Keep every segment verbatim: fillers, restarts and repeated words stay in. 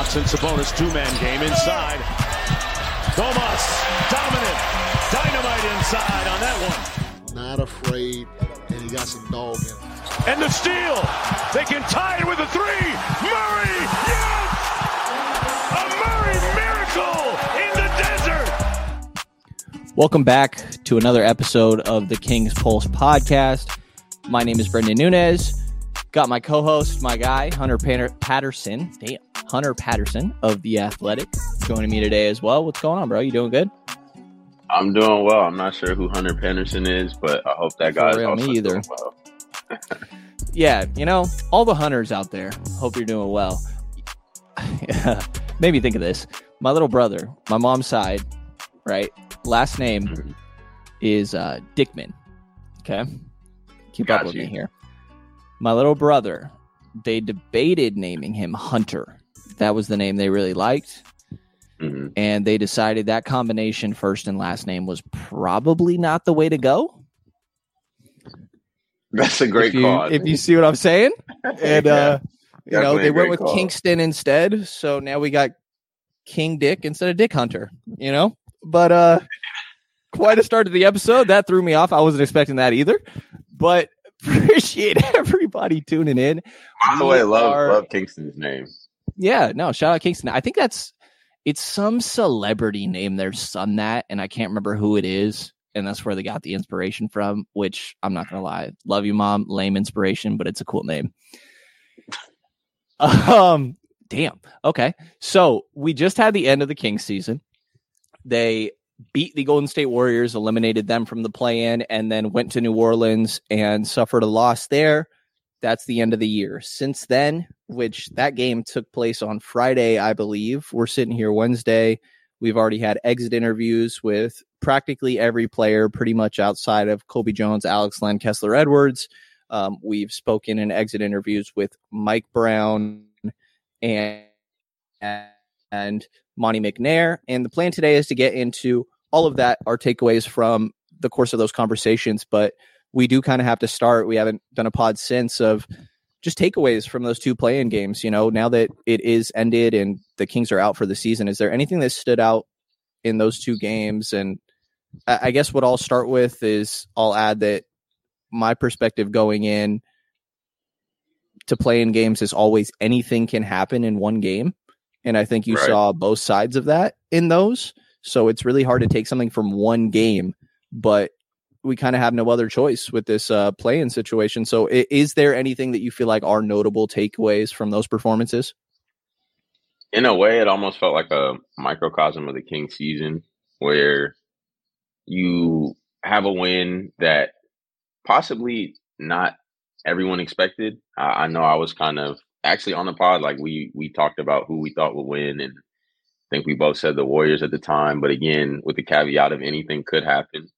Domantas and Sabonis two-man game inside. Domas, dominant, dynamite inside on that one. Not afraid, and he got some dog in him. And the steal. They can tie it with a three. Murray, yes! A Murray miracle in the desert. Welcome back to another episode of the King's Pulse podcast. My name is Brendan Nunez. Got my co-host, my guy, Hunter Patterson. Damn, Hunter Patterson of The Athletic joining me today as well. What's going on, bro? You doing good? I'm doing well. I'm not sure who Hunter Patterson is, but I hope that guy is also me either. doing well. Yeah, you know, all the Hunters out there, hope you're doing well. Made me think of this. My little brother, my mom's side, right? Last name mm-hmm. is uh, Dickman. Okay? Keep Got up with you. me here. My little brother, they debated naming him Hunter. That was the name they really liked. Mm-hmm. And they decided that combination, first and last name, was probably not the way to go. That's a great if you, call. If you see what I'm saying. And, yeah, uh, you know, they went with call. Kingston instead. So now we got King Dick instead of Dick Hunter, you know? But uh, quite a start to the episode. That threw me off. I wasn't expecting that either. But appreciate everybody tuning in. By the way, love, are, love Kingston's name. Yeah, no, shout out Kingston. I think that's, it's some celebrity named their son that, and I can't remember who it is. And that's where they got the inspiration from, which I'm not going to lie. Love you, Mom. Lame inspiration, but it's a cool name. Um, damn. Okay. So we just had the end of the Kings season. They beat the Golden State Warriors, eliminated them from the play-in, and then went to New Orleans and suffered a loss there. That's the end of the year. Since then, which that game took place on Friday, I believe. We're sitting here Wednesday. We've already had exit interviews with practically every player, pretty much outside of Kobe Jones, Alex Len, Kessler Edwards. Um, we've spoken in exit interviews with Mike Brown and, and Monty McNair. And the plan today is to get into all of that, our takeaways from the course of those conversations. But we do kind of have to start. We haven't done a pod since of just takeaways from those two play-in games. You know, now that it is ended and the Kings are out for the season, is there anything that stood out in those two games? And I, I guess what I'll start with is I'll add that my perspective going in to play-in games is always anything can happen in one game. And I think you right. saw both sides of that in those. So it's really hard to take something from one game, but we kind of have no other choice with this uh, play-in situation. So is there anything that you feel like are notable takeaways from those performances? In a way, it almost felt like a microcosm of the Kings season where you have a win that possibly not everyone expected. I, I know I was kind of actually on the pod, like we, we talked about who we thought would win. And I think we both said the Warriors at the time, but again, with the caveat of anything could happen.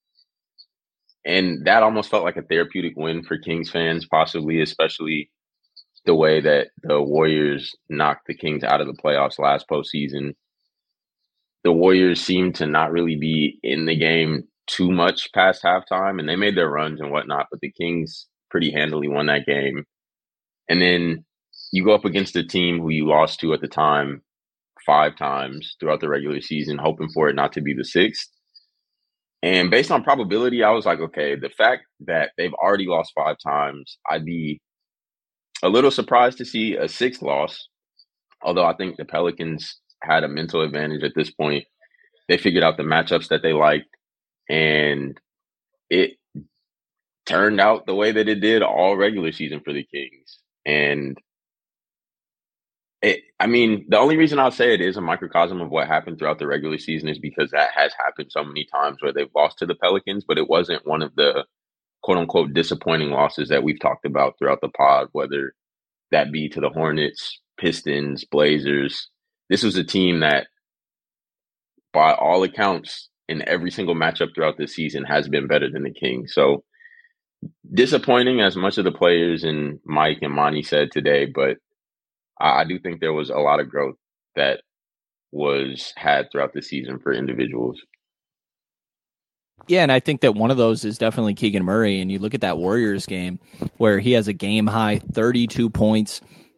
And that almost felt like a therapeutic win for Kings fans, possibly, especially the way that the Warriors knocked the Kings out of the playoffs last postseason. The Warriors seemed to not really be in the game too much past halftime, and they made their runs and whatnot, but the Kings pretty handily won that game. And then you go up against a team who you lost to at the time five times throughout the regular season, hoping for it not to be the sixth. And based on probability, I was like, okay, the fact that they've already lost five times, I'd be a little surprised to see a sixth loss. Although I think the Pelicans had a mental advantage at this point. They figured out the matchups that they liked, and it turned out the way that it did all regular season for the Kings. And It, I mean, the only reason I'll say it is a microcosm of what happened throughout the regular season is because that has happened so many times where they've lost to the Pelicans, but it wasn't one of the quote unquote disappointing losses that we've talked about throughout the pod, whether that be to the Hornets, Pistons, Blazers. This was a team that, by all accounts, in every single matchup throughout this season has been better than the Kings. So disappointing as much of the players and Mike and Monty said today, but I do think there was a lot of growth that was had throughout the season for individuals. Yeah, and I think that one of those is definitely Keegan Murray. And you look at that Warriors game where he has a game high thirty-two points,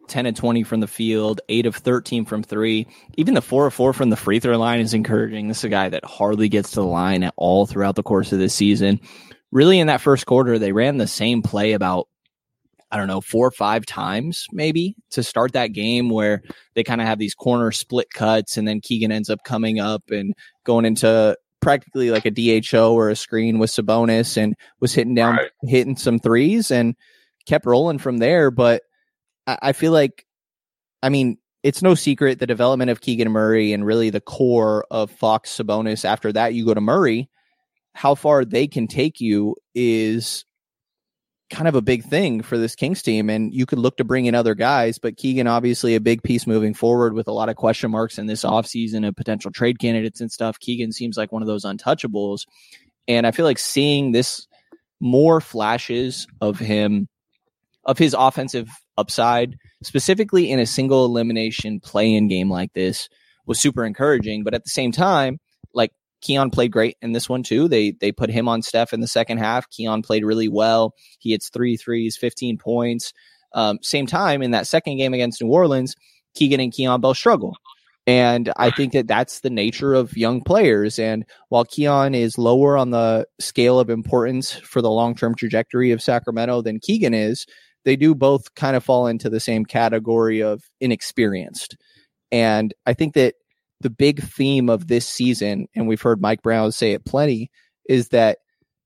ten of twenty from the field, eight of thirteen from three. Even the four of four from the free throw line is encouraging. This is a guy that hardly gets to the line at all throughout the course of this season. Really, in that first quarter, they ran the same play about, I don't know, four or five times maybe to start that game, where they kind of have these corner split cuts, and then Keegan ends up coming up and going into practically like a D H O or a screen with Sabonis, and was hitting down, right. hitting some threes and kept rolling from there. But I, I feel like, I mean, it's no secret the development of Keegan Murray and really the core of Fox, Sabonis. After that, you go to Murray. How far they can take you is kind of a big thing for this Kings team, and you could look to bring in other guys, but Keegan obviously a big piece moving forward with a lot of question marks in this offseason of potential trade candidates and stuff. Keegan seems like one of those untouchables, and I feel like seeing this more flashes of him, of his offensive upside, specifically in a single elimination play-in game like this, was super encouraging. But at the same time, like, Keon played great in this one too. They they put him on Steph in the second half. Keon played really well. He hits three threes, fifteen points. Um, same time in that second game against New Orleans, Keegan and Keon both struggle. And I think that that's the nature of young players. And while Keon is lower on the scale of importance for the long-term trajectory of Sacramento than Keegan is, they do both kind of fall into the same category of inexperienced. And I think that the big theme of this season, and we've heard Mike Brown say it plenty, is that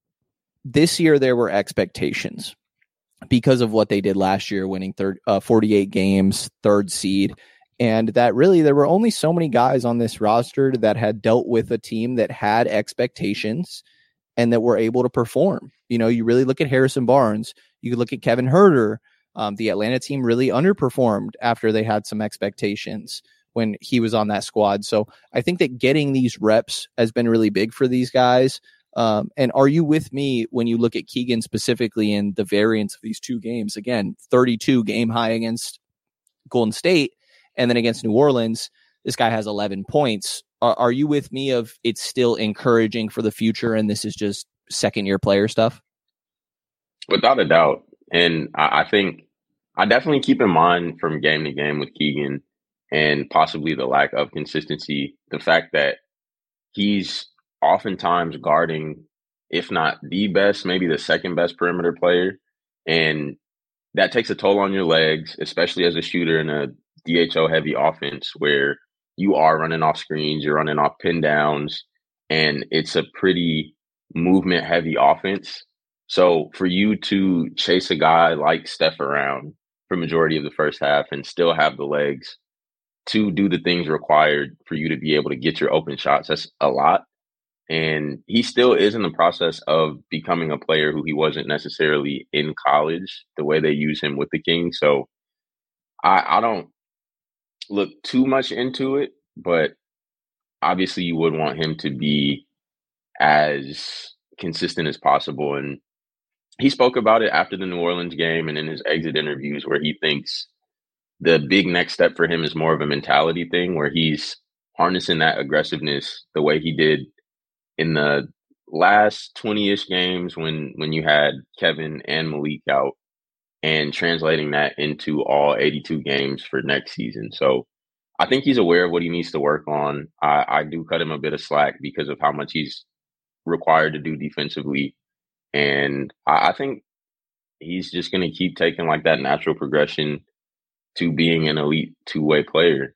this year there were expectations because of what they did last year, winning third, uh, forty-eight games, third seed. And that really there were only so many guys on this roster that had dealt with a team that had expectations and that were able to perform. You know, you really look at Harrison Barnes, you look at Kevin Huerter. Um, the Atlanta team really underperformed after they had some expectations when he was on that squad. So I think that getting these reps has been really big for these guys. Um, and are you with me when you look at Keegan specifically in the variance of these two games? Again, thirty-two game high against Golden State, and then against New Orleans, this guy has eleven points. Are, are you with me of it's still encouraging for the future, and this is just second year player stuff? Without a doubt. And I, I think I definitely keep in mind from game to game with Keegan, and possibly the lack of consistency, the fact that he's oftentimes guarding, if not the best, maybe the second best perimeter player. And that takes a toll on your legs, especially as a shooter in a D H O heavy offense where you are running off screens, you're running off pin downs, and it's a pretty movement heavy offense. So for you to chase a guy like Steph around for majority of the first half and still have the legs to do the things required for you to be able to get your open shots, that's a lot. And he still is in the process of becoming a player who he wasn't necessarily in college, the way they use him with the Kings. So I, I don't look too much into it, but obviously you would want him to be as consistent as possible. And he spoke about it after the New Orleans game and in his exit interviews, where he thinks the big next step for him is more of a mentality thing, where he's harnessing that aggressiveness the way he did in the last twenty-ish games when, when you had Kevin and Malik out, and translating that into all eighty-two games for next season. So I think he's aware of what he needs to work on. I, I do cut him a bit of slack because of how much he's required to do defensively. And I, I think he's just going to keep taking like that natural progression to being an elite two-way player.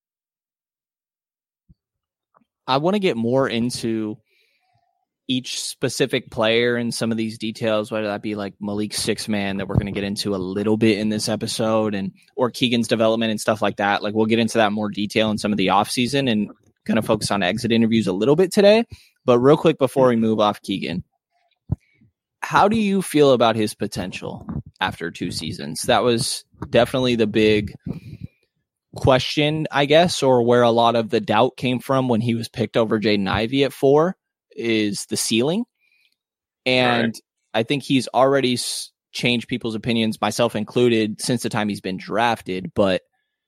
I want to get more into each specific player and some of these details, whether that be like Malik's six man that we're going to get into a little bit in this episode, and or Keegan's development and stuff like that. Like we'll get into that in more detail in some of the offseason, and going to focus on exit interviews a little bit today. But real quick before we move off Keegan, how do you feel about his potential after two seasons? That was definitely the big question, I guess, or where a lot of the doubt came from when he was picked over Jaden Ivey at four, is the ceiling. And right. I think he's already changed people's opinions, myself included, since the time he's been drafted. But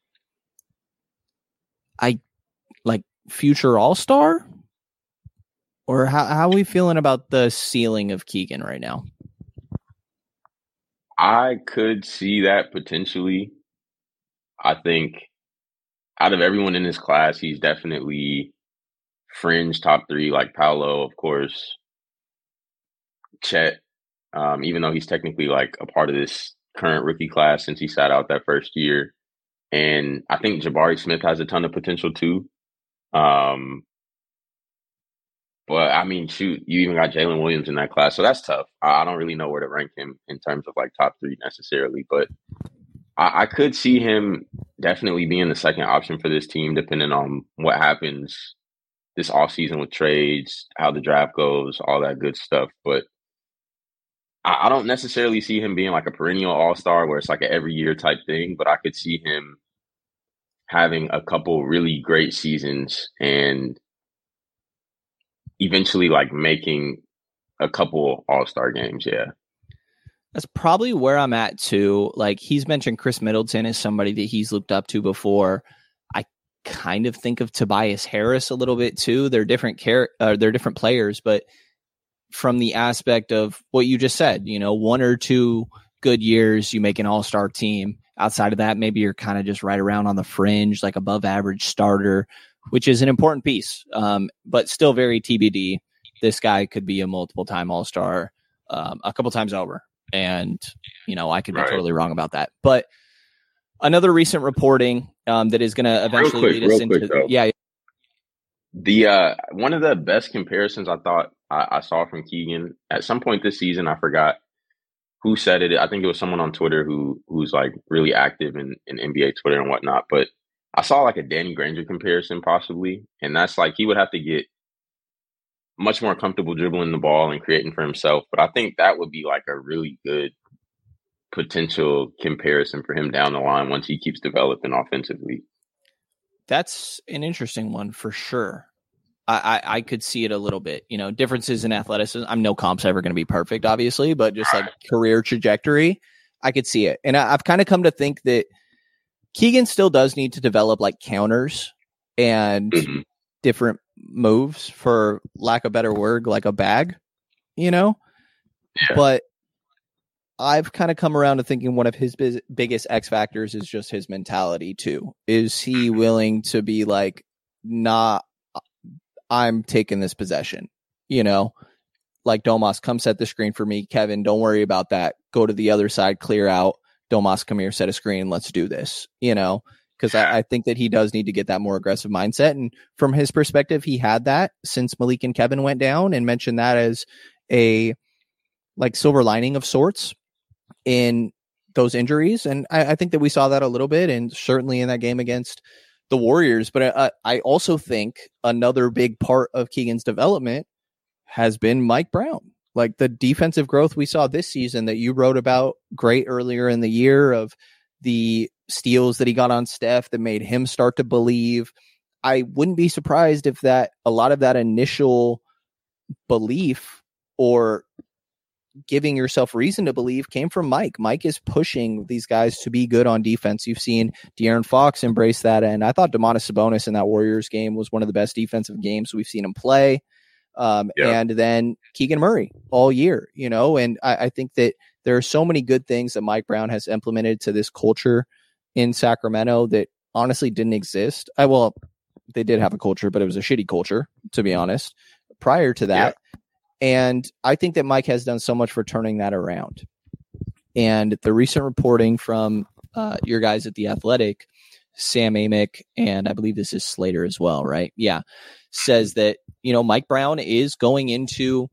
I like future all-star? Or how, how are we feeling about the ceiling of Keegan right now? I could see that potentially. I think out of everyone in this class, he's definitely fringe top three, like Paolo, of course, Chet, um, even though he's technically like a part of this current rookie class since he sat out that first year. And I think Jabari Smith has a ton of potential too. Um, but I mean, shoot, you even got Jalen Williams in that class. So that's tough. I, I don't really know where to rank him in terms of like top three necessarily, but I, I could see him definitely being the second option for this team, depending on what happens this offseason with trades, how the draft goes, all that good stuff. But I, I don't necessarily see him being like a perennial all-star where it's like an every year type thing, but I could see him having a couple really great seasons and eventually like making a couple all-star games. Yeah. That's probably where I'm at too. Like he's mentioned Chris Middleton as somebody that he's looked up to before. I kind of think of Tobias Harris a little bit too. They're different char- uh, they're different players, but from the aspect of what you just said, you know, one or two good years, you make an all-star team. Outside of that, maybe you're kind of just right around on the fringe, like above average starter, which is an important piece, um, but still very T B D. This guy could be a multiple time all-star um, a couple times over. And, you know, I could be right. totally wrong about that. But another recent reporting um, that is going to eventually quick, lead us into quick, yeah. The uh, one of the best comparisons I thought I, I saw from Keegan at some point this season, I forgot who said it. I think it was someone on Twitter who who's like really active in, in N B A Twitter and whatnot. But I saw like a Danny Granger comparison possibly. And that's like he would have to get much more comfortable dribbling the ball and creating for himself. But I think that would be like a really good potential comparison for him down the line once he keeps developing offensively. That's an interesting one for sure. I, I, I could see it a little bit, you know, differences in athleticism. I'm no comp's ever going to be perfect, obviously, but just like career trajectory, I could see it. And I, I've kind of come to think that Keegan still does need to develop like counters and mm-hmm. different moves, for lack of a better word, like a bag, you know, yeah. But I've kind of come around to thinking one of his biz- biggest X factors is just his mentality too. Is he willing to be like, nah, I'm taking this possession, you know, like Domas, come set the screen for me. Kevin, don't worry about that. Go to the other side, clear out. Domas, come here, set a screen. Let's do this, you know, because I, I think that he does need to get that more aggressive mindset. And from his perspective, he had that since Malik and Kevin went down, and mentioned that as a like silver lining of sorts in those injuries. And I, I think that we saw that a little bit, and certainly in that game against the Warriors. But I, I also think another big part of Keegan's development has been Mike Brown. Like the defensive growth we saw this season that you wrote about great earlier in the year, of the steals that he got on Steph that made him start to believe. I wouldn't be surprised if that a lot of that initial belief or giving yourself reason to believe came from Mike. Mike is pushing these guys to be good on defense. You've seen De'Aaron Fox embrace that. And I thought Domantas Sabonis in that Warriors game was one of the best defensive games we've seen him play. Um, yeah. And then Keegan Murray all year, you know, and I, I think that there are so many good things that Mike Brown has implemented to this culture in Sacramento that honestly didn't exist. I, well, they did have a culture, but it was a shitty culture, to be honest, prior to that. Yeah. And I think that Mike has done so much for turning that around. And the recent reporting from uh, your guys at The Athletic, Sam Amick, and I believe this is Slater as well, right? Yeah. Says that, you know, Mike Brown is going into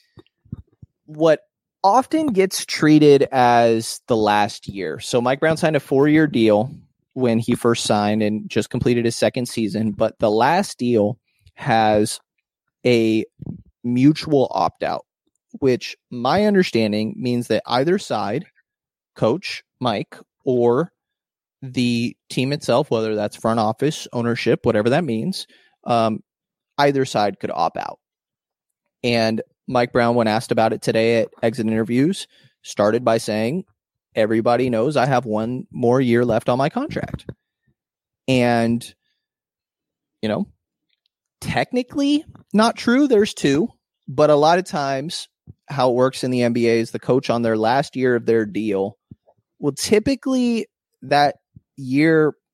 what often gets treated as the last year. So Mike Brown signed a four-year deal when he first signed and just completed his second season. But the last deal has a mutual opt-out, which my understanding means that either side, coach Mike or the team itself, whether that's front office, ownership, whatever that means, um, either side could opt out. And Mike Brown, when asked about it today at exit interviews, started by saying, everybody knows I have one more year left on my contract. And, you know, technically not true. There's two, but a lot of times how it works in the N B A is the coach on their last year of their deal will typically that year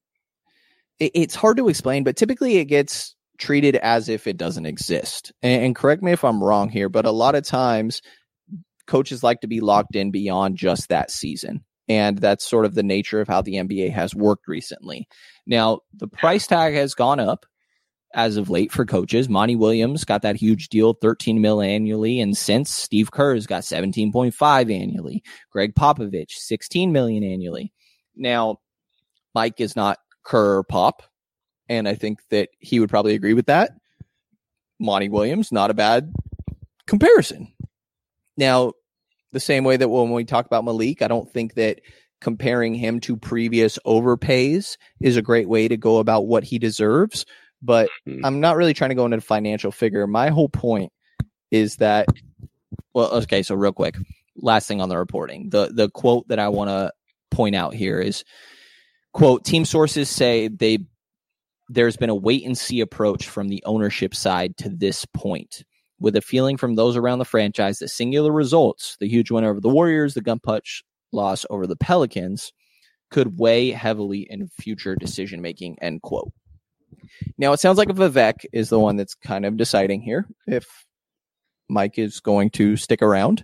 it, it's hard to explain, but typically it gets treated as if it doesn't exist. And, and correct me if I'm wrong here, but a lot of times coaches like to be locked in beyond just that season. And that's sort of the nature of how the N B A has worked recently. Now, the price tag has gone up as of late for coaches. Monty Williams got that huge deal, thirteen mil annually. And since Steve Kerr's got seventeen point five annually, Greg Popovich, sixteen million annually. Now, Mike is not Kerr or Pop, and I think that he would probably agree with that. Monty Williams, not a bad comparison. Now, the same way that when we talk about Malik, I don't think that comparing him to previous overpays is a great way to go about what he deserves. But I'm not really trying to go into the financial figure. My whole point is that, well, okay, so real quick, last thing on the reporting. The the quote that I want to point out here is, quote, team sources say they there's been a wait-and-see approach from the ownership side to this point, with a feeling from those around the franchise that singular results, the huge win over the Warriors, the gun punch loss over the Pelicans, could weigh heavily in future decision-making, end quote. Now, it sounds like Vivek is the one that's kind of deciding here if Mike is going to stick around.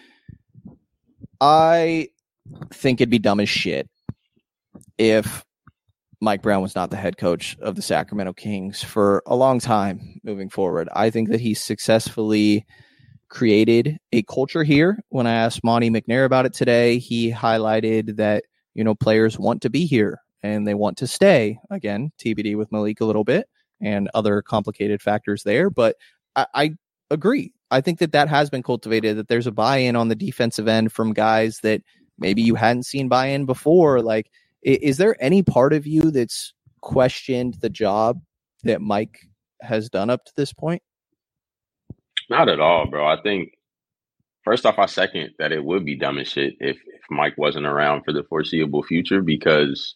I think it'd be dumb as shit if Mike Brown was not the head coach of the Sacramento Kings for a long time moving forward. I think that he successfully created a culture here. When I asked Monty McNair about it today, he highlighted that, you know, players want to be here and they want to stay. Again, T B D with Malik a little bit and other complicated factors there. But I, I agree. I think that that has been cultivated, that there's a buy-in on the defensive end from guys that maybe you hadn't seen buy-in before. Like, is there any part of you that's questioned the job that Mike has done up to this point? Not at all, bro. I think, first off, I second that it would be dumb as shit if, if Mike wasn't around for the foreseeable future, because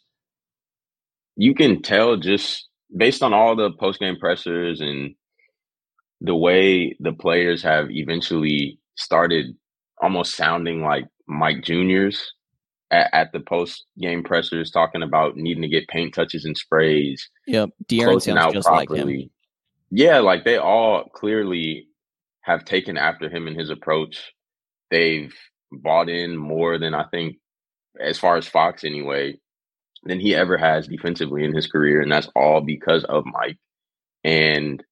you can tell just based on all the post-game pressers and the way the players have eventually started almost sounding like Mike Juniors at, at the post-game pressers, talking about needing to get paint touches and sprays. Yep, De'Aaron sounds just properly. Like him. Yeah, like they all clearly have taken after him in his approach. They've bought in more than, I think, as far as Fox anyway, than he ever has defensively in his career. And that's all because of Mike. And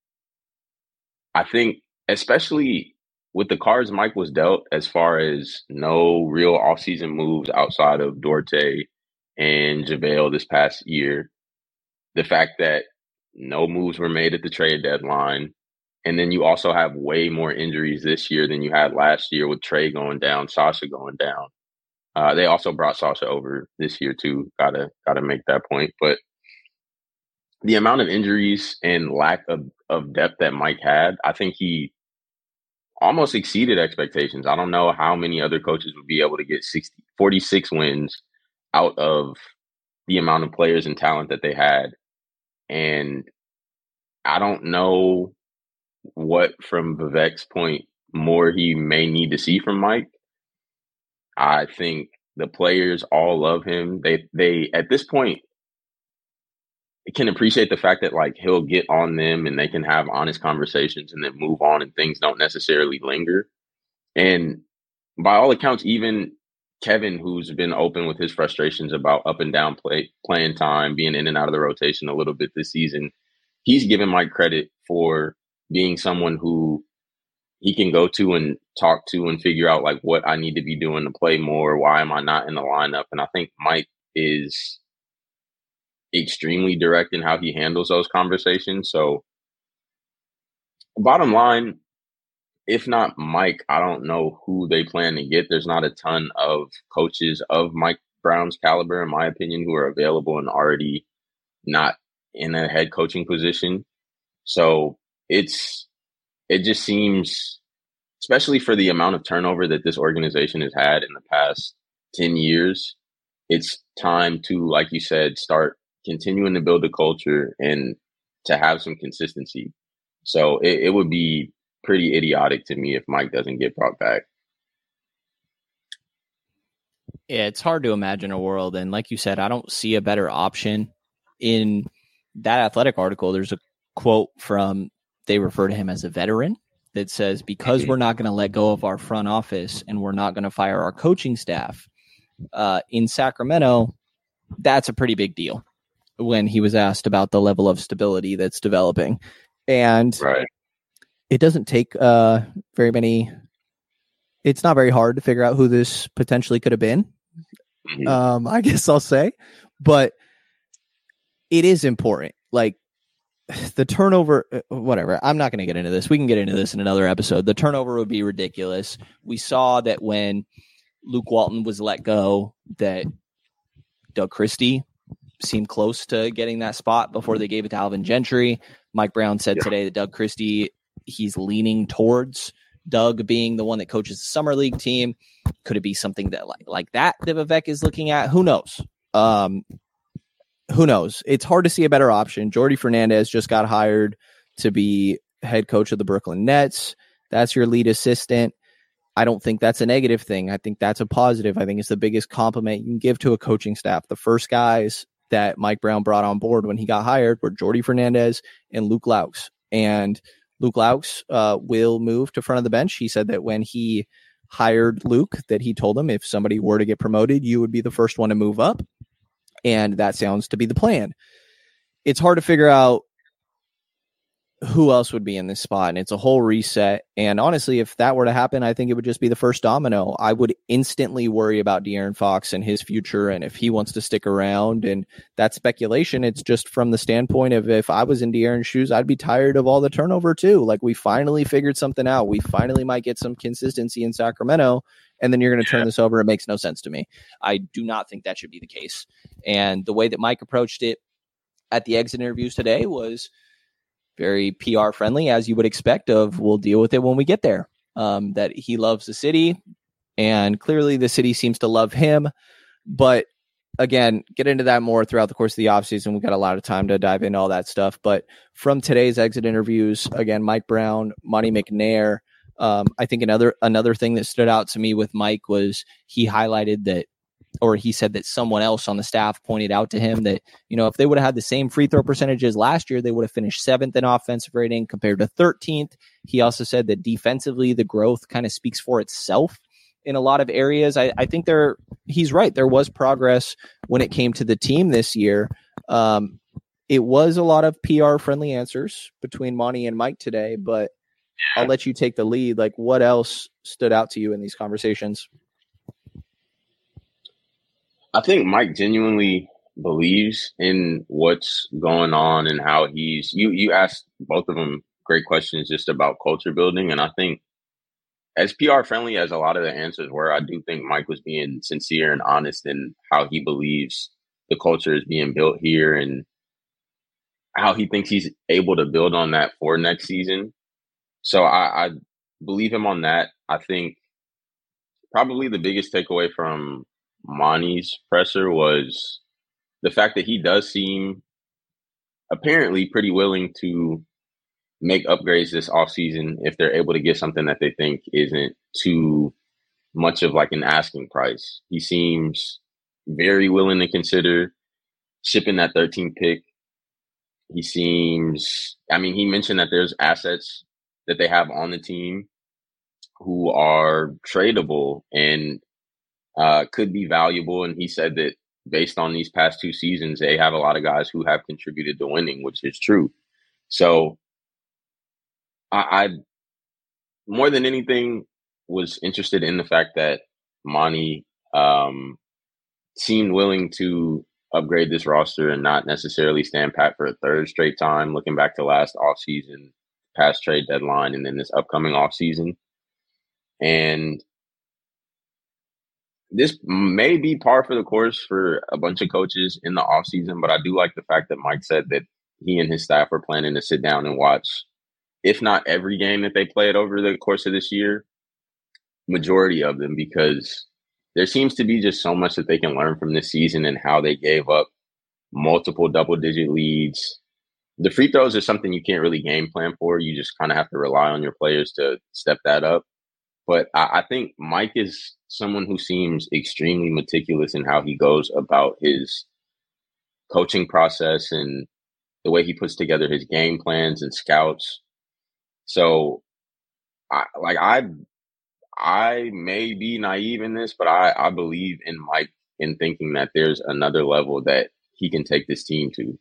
I think, especially with the cards Mike was dealt, as far as no real offseason moves outside of Dorte and JaVale this past year, the fact that no moves were made at the trade deadline, and then you also have way more injuries this year than you had last year with Trey going down, Sasha going down. Uh, they also brought Sasha over this year too. Gotta gotta make that point. But the amount of injuries and lack of, of depth that Mike had, I think he almost exceeded expectations. I don't know how many other coaches would be able to get sixty, forty-six wins out of the amount of players and talent that they had. And I don't know what, from Vivek's point, more he may need to see from Mike. I think the players all love him. They, they at this point, can appreciate the fact that, like, he'll get on them and they can have honest conversations and then move on and things don't necessarily linger. And by all accounts, even Kevin, who's been open with his frustrations about up and down play, playing time, being in and out of the rotation a little bit this season, he's given Mike credit for being someone who he can go to and talk to and figure out, like, what I need to be doing to play more. Why am I not in the lineup? And I think Mike is extremely direct in how he handles those conversations. So bottom line, if not Mike, I don't know who they plan to get. There's not a ton of coaches of Mike Brown's caliber, in my opinion, who are available and already not in a head coaching position. So it's, it just seems, especially for the amount of turnover that this organization has had in the past ten years, it's time to, like you said, start continuing to build a culture and to have some consistency. So it, it would be pretty idiotic to me if Mike doesn't get brought back. Yeah, it's hard to imagine a world. And like you said, I don't see a better option in that Athletic article, there's a quote from, they refer to him as a veteran that says, because we're not going to let go of our front office and we're not going to fire our coaching staff uh, in Sacramento, that's a pretty big deal when he was asked about the level of stability that's developing. And right. it doesn't take uh, very many. It's not very hard to figure out who this potentially could have been. Mm-hmm. Um, I guess I'll say, but it is important. Like the turnover, whatever. I'm not going to get into this. We can get into this in another episode. The turnover would be ridiculous. We saw that when Luke Walton was let go, that Doug Christie seemed close to getting that spot before they gave it to Alvin Gentry. Mike Brown said yeah. today that Doug Christie, he's leaning towards Doug being the one that coaches the summer league team. Could it be something that like, like that that Vivek is looking at? Who knows? Um, who knows? It's hard to see a better option. Jordi Fernandez just got hired to be head coach of the Brooklyn Nets. That's your lead assistant. I don't think that's a negative thing. I think that's a positive. I think it's the biggest compliment you can give to a coaching staff. The first guys that Mike Brown brought on board when he got hired were Jordi Fernandez and Luke Laux. And Luke Laux uh, will move to front of the bench. He said that when he hired Luke, that he told him if somebody were to get promoted, you would be the first one to move up. And that sounds to be the plan. It's hard to figure out who else would be in this spot, and it's a whole reset. And honestly, if that were to happen, I think it would just be the first domino. I would instantly worry about De'Aaron Fox and his future and if he wants to stick around. And that speculation, it's just from the standpoint of if I was in De'Aaron's shoes, I'd be tired of all the turnover too. Like, we finally figured something out. We finally might get some consistency in Sacramento, and then you're going to turn this over. It makes no sense to me. I do not think that should be the case. And the way that Mike approached it at the exit interviews today was very P R friendly, as you would expect of, we'll deal with it when we get there. Um, that he loves the city, and clearly the city seems to love him. But again, get into that more throughout the course of the offseason. We've got a lot of time to dive into all that stuff. But from today's exit interviews, again, Mike Brown, Monty McNair, um, I think another another thing that stood out to me with Mike was he highlighted that, or he said that someone else on the staff pointed out to him that, you know, if they would have had the same free throw percentages last year, they would have finished seventh in offensive rating compared to thirteenth. He also said that defensively, the growth kind of speaks for itself in a lot of areas. I, I think there, he's right. There was progress when it came to the team this year. Um, it was a lot of P R friendly answers between Monty and Mike today, but I'll let you take the lead. Like, what else stood out to you in these conversations? I think Mike genuinely believes in what's going on and how he's, you, you asked both of them great questions just about culture building. And I think as P R friendly as a lot of the answers were, I do think Mike was being sincere and honest in how he believes the culture is being built here and how he thinks he's able to build on that for next season. So I, I believe him on that. I think probably the biggest takeaway from Monty's presser was the fact that he does seem apparently pretty willing to make upgrades this offseason if they're able to get something that they think isn't too much of like an asking price. He seems very willing to consider shipping that thirteenth pick. He seems, I mean, he mentioned that there's assets that they have on the team who are tradable and uh, could be valuable. And he said that based on these past two seasons, they have a lot of guys who have contributed to winning, which is true. So I, I more than anything was interested in the fact that Monty um, seemed willing to upgrade this roster and not necessarily stand pat for a third straight time, looking back to last offseason, past trade deadline, and then this upcoming offseason. And this may be par for the course for a bunch of coaches in the offseason, but I do like the fact that Mike said that he and his staff are planning to sit down and watch, if not every game that they played over the course of this year, majority of them, because there seems to be just so much that they can learn from this season and how they gave up multiple double-digit leads. The free throws are something you can't really game plan for. You just kind of have to rely on your players to step that up. But I, I think Mike is someone who seems extremely meticulous in how he goes about his coaching process and the way he puts together his game plans and scouts. So, I like I I may be naive in this, but I I believe in Mike in thinking that there's another level that he can take this team to.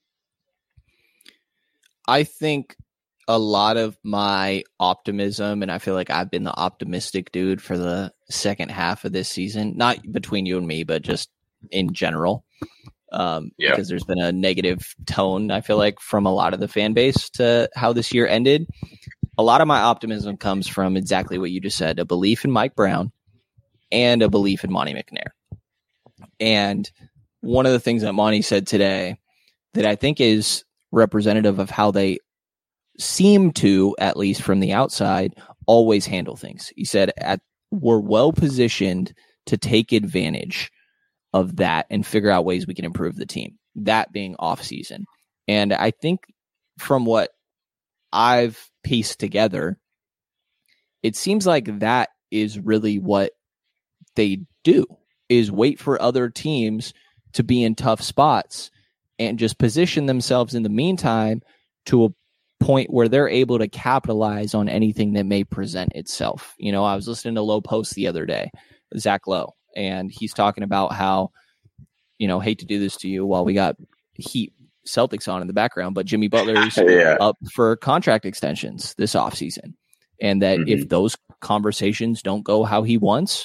I think a lot of my optimism, and I feel like I've been the optimistic dude for the second half of this season, not between you and me, but just in general. Um, yeah. Because there's been a negative tone, I feel like, from a lot of the fan base to how this year ended. A lot of my optimism comes from exactly what you just said, a belief in Mike Brown and a belief in Monte McNair. And one of the things that Monty said today that I think is representative of how they seem to, at least from the outside, always handle things. He said, at, we're well positioned to take advantage of that and figure out ways we can improve the team, that being off season. And I think from what I've pieced together, it seems like that is really what they do, is wait for other teams to be in tough spots and just position themselves in the meantime to a point where they're able to capitalize on anything that may present itself. You know, I was listening to Lowe Post the other day, Zach Lowe, and he's talking about how, you know, hate to do this to you while we got Heat Celtics on in the background, but Jimmy Butler's yeah. up for contract extensions this offseason. And that mm-hmm. if those conversations don't go how he wants,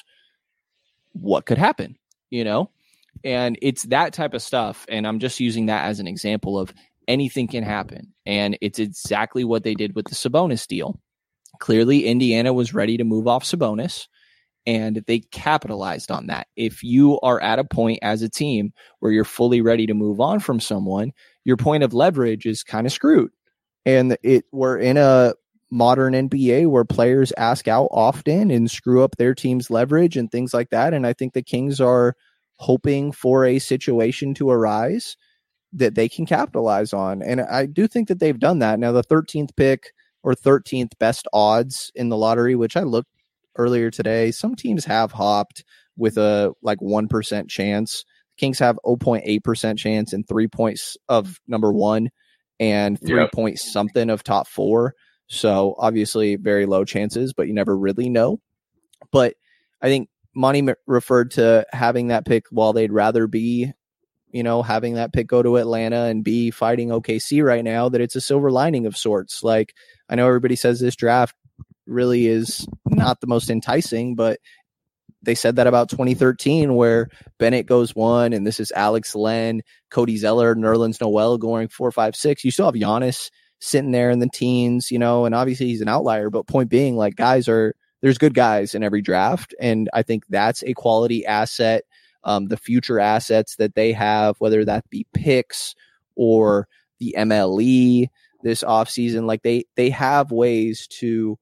what could happen, you know? And it's that type of stuff. And I'm just using that as an example of anything can happen. And it's exactly what they did with the Sabonis deal. Clearly, Indiana was ready to move off Sabonis, and they capitalized on that. If you are at a point as a team where you're fully ready to move on from someone, your point of leverage is kind of screwed. And it we're in a modern N B A where players ask out often and screw up their team's leverage and things like that. And I think the Kings are hoping for a situation to arise that they can capitalize on. And I do think that they've done that. Now, the thirteenth pick or thirteenth best odds in the lottery, which I looked earlier today, some teams have hopped with a like one percent chance. Kings have zero point eight percent chance and three points of number one and three yep. point something of top four. So obviously very low chances, but you never really know. But I think Monty referred to having that pick while they'd rather be, you know, having that pick go to Atlanta and be fighting O K C right now, that it's a silver lining of sorts. Like, I know everybody says this draft really is not the most enticing, but they said that about twenty thirteen, where Bennett goes one, and this is Alex Len, Cody Zeller, Nerlens Noel going four, five, six. You still have Giannis sitting there in the teens, you know, and obviously he's an outlier, but point being, like, guys are, there's good guys in every draft. And I think that's a quality asset. Um, the future assets that they have, whether that be picks or the M L E this offseason, like they, they have ways to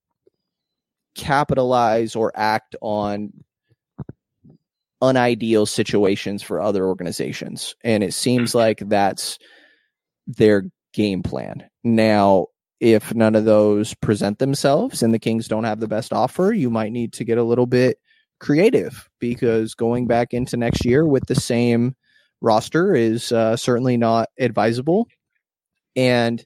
capitalize or act on unideal situations for other organizations. And it seems like that's their game plan. Now, if none of those present themselves and the Kings don't have the best offer, you might need to get a little bit creative, because going back into next year with the same roster is uh, certainly not advisable. And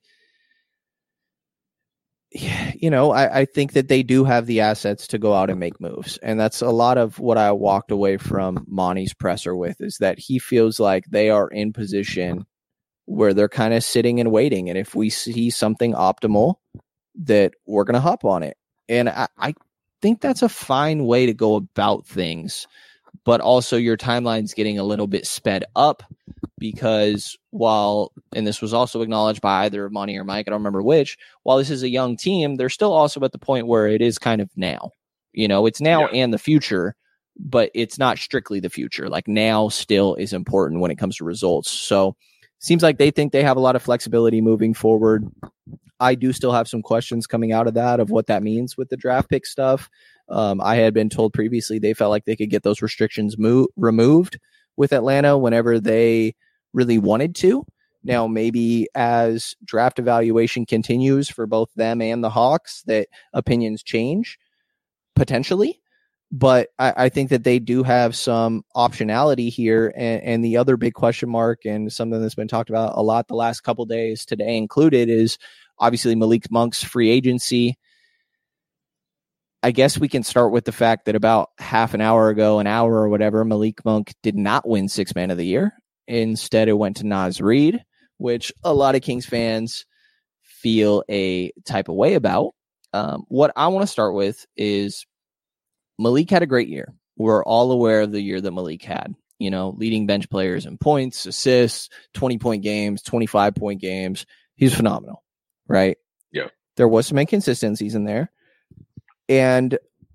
you know, I, I think that they do have the assets to go out and make moves. And that's a lot of what I walked away from Monty's presser with, is that he feels like they are in position where they're kind of sitting and waiting. And if we see something optimal, that we're going to hop on it. And I, I think that's a fine way to go about things. But also your timeline's getting a little bit sped up, because while, and this was also acknowledged by either Monty or Mike, I don't remember which, while this is a young team, they're still also at the point where it is kind of now. You know, it's now yeah. and the future, but it's not strictly the future. Like, now still is important when it comes to results. So seems like they think they have a lot of flexibility moving forward. I do still have some questions coming out of that, of what that means with the draft pick stuff. Um, I had been told previously they felt like they could get those restrictions mo- removed with Atlanta whenever they really wanted to. Now, maybe as draft evaluation continues for both them and the Hawks, that opinions change potentially. but I, I think that they do have some optionality here. And, and the other big question mark, and something that's been talked about a lot the last couple days, today included, is obviously Malik Monk's free agency. I guess we can start with the fact that about half an hour ago, an hour or whatever, Malik Monk did not win Sixth Man of the Year. Instead, it went to Naz Reid, which a lot of Kings fans feel a type of way about. Um, what I want to start with is Malik had a great year. We're all aware of the year that Malik had, you know, leading bench players in points, assists, twenty-point games, twenty-five-point games. He's phenomenal, right? Yeah. There was some inconsistencies in there. And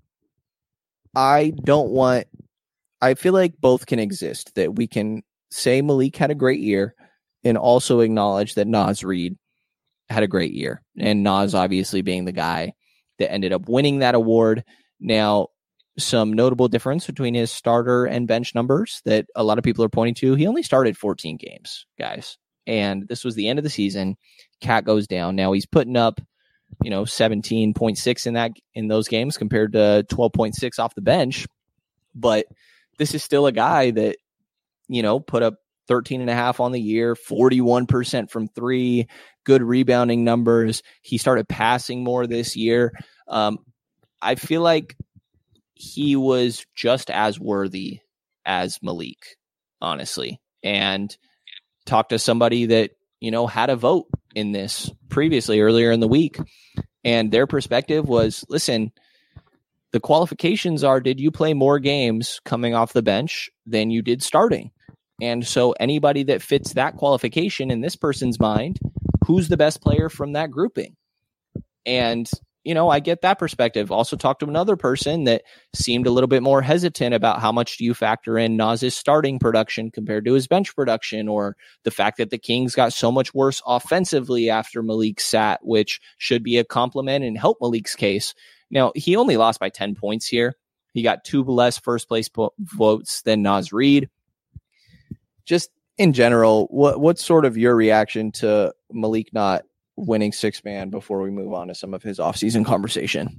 I don't want, I feel like both can exist, that we can say Malik had a great year and also acknowledge that Naz Reid had a great year. And Naz obviously being the guy that ended up winning that award. Now, some notable difference between his starter and bench numbers that a lot of people are pointing to. He only started fourteen games, guys. And this was the end of the season. Cat goes down. Now he's putting up, you know, seventeen point six in that in those games compared to twelve point six off the bench. But this is still a guy that, you know, put up thirteen and a half on the year, forty-one percent from three, good rebounding numbers. He started passing more this year. Um, I feel like he was just as worthy as Malik, honestly, and talked to somebody that, you know, had a vote in this previously earlier in the week. And their perspective was, listen, the qualifications are, did you play more games coming off the bench than you did starting? And so anybody that fits that qualification in this person's mind, who's the best player from that grouping? And, you know, I get that perspective. Also talked to another person that seemed a little bit more hesitant about how much do you factor in Naz's starting production compared to his bench production, or the fact that the Kings got so much worse offensively after Malik sat, which should be a compliment and help Malik's case. Now, he only lost by ten points here. He got two less first place po- votes than Naz Reid. Just in general, what what's sort of your reaction to Malik not winning six man before we move on to some of his offseason conversation?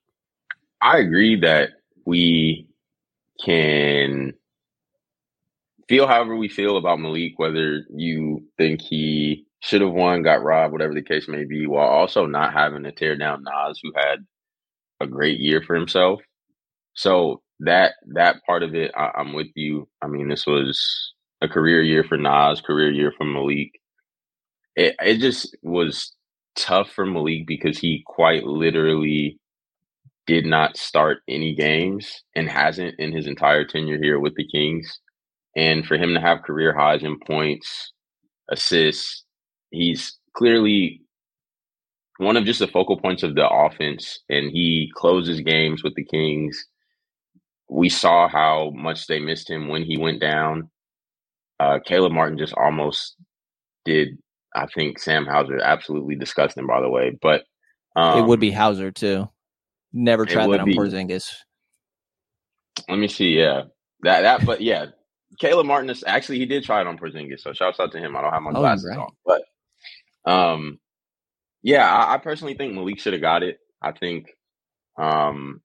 I agree that we can feel however we feel about Malik, whether you think he should have won, got robbed, whatever the case may be, while also not having to tear down Naz, who had a great year for himself. So that that part of it, I, I'm with you. I mean, this was a career year for Naz, career year for Malik. It, it just was tough for Malik because he quite literally did not start any games and hasn't in his entire tenure here with the Kings. And for him to have career highs in points, assists, he's clearly one of just the focal points of the offense, and he closes games with the Kings. We saw how much they missed him when he went down. Uh, Caleb Martin just almost did, I think, Sam Hauser absolutely disgusting, by the way. But um, it would be Hauser, too. Never tried that on be. Porzingis. Let me see, yeah. That, that, but yeah, Caleb Martin, is, actually, he did try it on Porzingis, so shouts out to him. I don't have my glasses oh, right. on. But, um, yeah, I, I personally think Malik should have got it. I think um,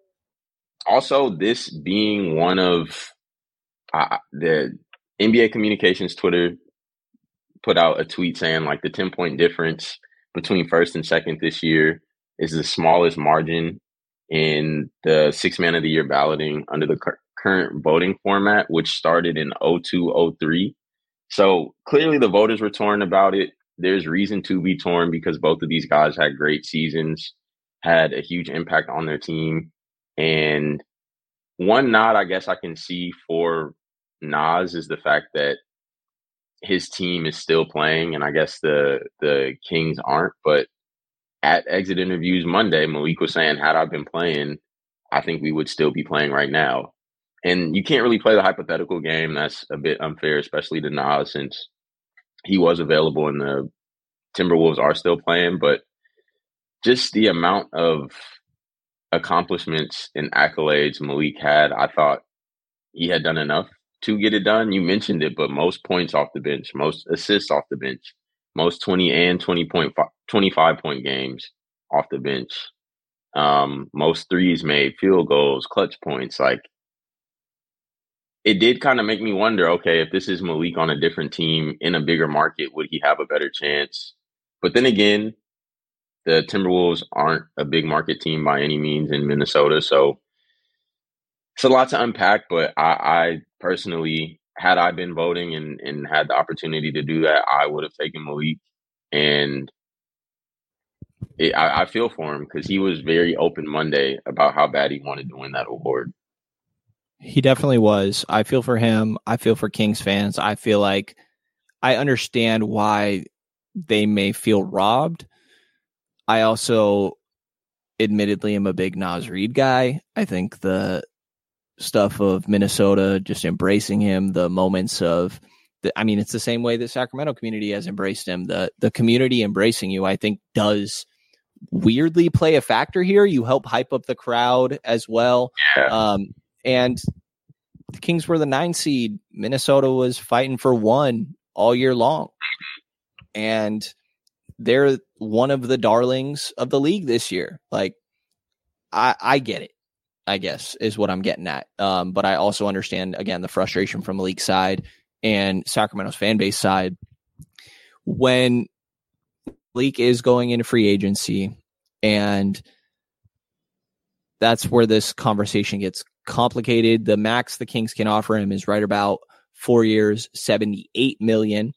also this being one of uh, the N B A Communications Twitter put out a tweet saying like the ten point difference between first and second this year is the smallest margin in the six man of the year balloting under the cur- current voting format, which started in oh two oh three. So clearly the voters were torn about it. There's reason to be torn because both of these guys had great seasons, had a huge impact on their team. And one nod I guess I can see for Naz is the fact that his team is still playing, and I guess the the Kings aren't. But at exit interviews Monday, Malik was saying, had I been playing, I think we would still be playing right now. And you can't really play the hypothetical game. That's a bit unfair, especially to Naz, since he was available and the Timberwolves are still playing. But just the amount of accomplishments and accolades Malik had, I thought he had done enough to get it done. You mentioned it, but most points off the bench, most assists off the bench, most twenty and twenty point, twenty-five point games off the bench. um, most threes made, field goals, clutch points. Like, it did kind of make me wonder, okay, if this is Malik on a different team in a bigger market, would he have a better chance? But then again, the Timberwolves aren't a big market team by any means in Minnesota. So it's a lot to unpack, but I, I personally, had I been voting and, and had the opportunity to do that, I would have taken Malik. And it, I, I feel for him because he was very open Monday about how bad he wanted to win that award. He definitely was. I feel for him. I feel for Kings fans. I feel like I understand why they may feel robbed. I also admittedly am a big Naz Reid guy. I think the stuff of Minnesota just embracing him, the moments of the, I mean, it's the same way the Sacramento community has embraced him. The the community embracing you, I think, does weirdly play a factor here. You help hype up the crowd as well. Yeah. Um, and the Kings were the nine seed. Minnesota was fighting for one all year long. And they're one of the darlings of the league this year. Like, I, I get it, I guess, is what I'm getting at. Um, but I also understand, again, the frustration from the league side and Sacramento's fan base side. When Malik is going into free agency, and that's where this conversation gets complicated. The max the Kings can offer him is right about four years, seventy-eight million dollars.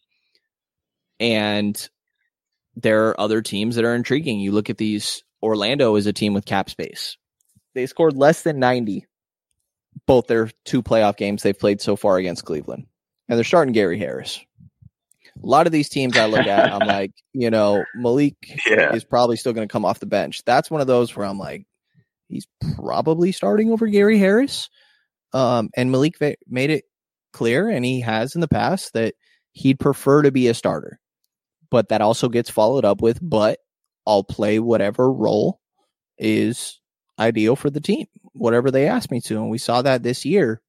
And there are other teams that are intriguing. You look at these. Orlando is a team with cap space. They scored less than ninety both their two playoff games they've played so far against Cleveland. And they're starting Gary Harris. A lot of these teams I look at, I'm like, you know, Malik yeah. is probably still going to come off the bench. That's one of those where I'm like, he's probably starting over Gary Harris. Um, and Malik made it clear, and he has in the past, that he'd prefer to be a starter. But that also gets followed up with, but I'll play whatever role is ideal for the team, whatever they ask me to. And we saw that this year.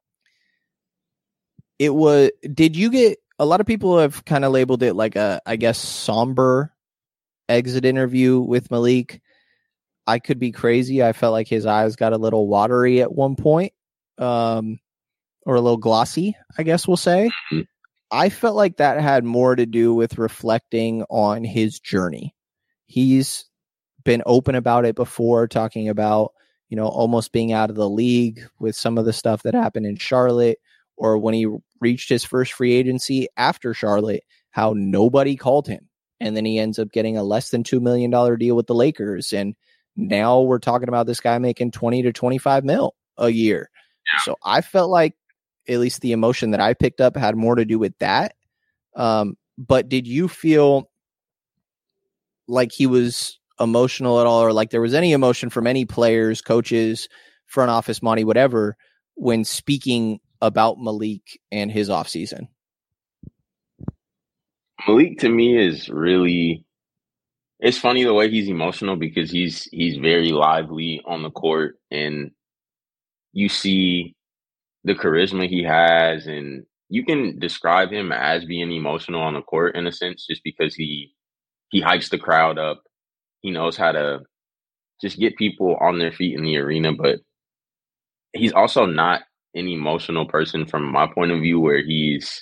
It was, did you get, a lot of people have kind of labeled it like a, I guess, somber exit interview with Malik. I could be crazy. I felt like his eyes got a little watery at one point, um, or a little glossy, I guess we'll say. I felt like that had more to do with reflecting on his journey. He's been open about it before, talking about, you know, almost being out of the league with some of the stuff that happened in Charlotte, or when he reached his first free agency after Charlotte, how nobody called him. And then he ends up getting a less than two million dollars deal with the Lakers. And now we're talking about this guy making twenty to twenty-five mil a year. Yeah. So I felt like at least the emotion that I picked up had more to do with that. Um, but did you feel like he was emotional at all, or like there was any emotion from any players, coaches, front office, Monty, whatever, when speaking about Malik and his offseason? Malik, to me, is really, it's funny the way he's emotional, because he's he's very lively on the court, and you see the charisma he has, and you can describe him as being emotional on the court in a sense, just because he he hypes the crowd up. He knows how to just get people on their feet in the arena, but he's also not an emotional person from my point of view, where he's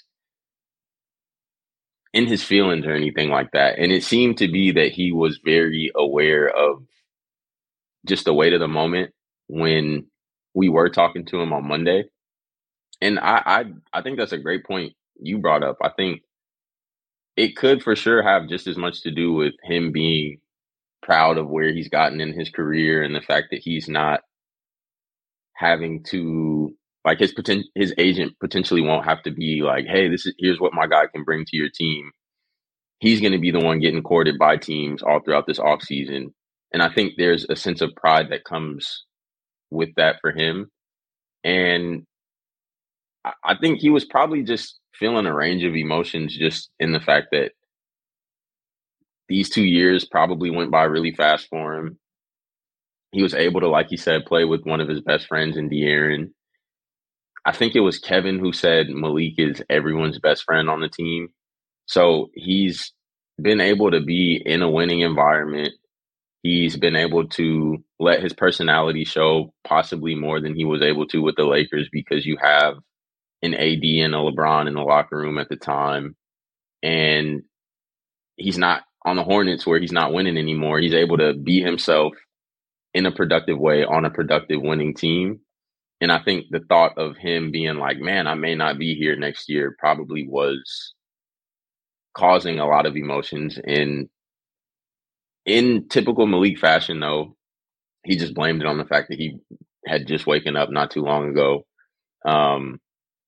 in his feelings or anything like that. And it seemed to be that he was very aware of just the weight of the moment when we were talking to him on Monday. And I, I, I think that's a great point you brought up. I think it could for sure have just as much to do with him being proud of where he's gotten in his career, and the fact that he's not having to, like, his poten- his agent potentially won't have to be like, hey, this is, here's what my guy can bring to your team. He's going to be the one getting courted by teams all throughout this offseason. And I think there's a sense of pride that comes with that for him. And I think he was probably just feeling a range of emotions, just in the fact that these two years probably went by really fast for him. He was able to, like he said, play with one of his best friends in De'Aaron. I think it was Kevin who said Malik is everyone's best friend on the team. So he's been able to be in a winning environment. He's been able to let his personality show possibly more than he was able to with the Lakers because you have an A D and a LeBron in the locker room at the time. And he's not on the Hornets where he's not winning anymore. He's able to be himself in a productive way on a productive winning team. And I think the thought of him being like, man, I may not be here next year probably was causing a lot of emotions. And in typical Malik fashion, though, he just blamed it on the fact that he had just waken up not too long ago. Um,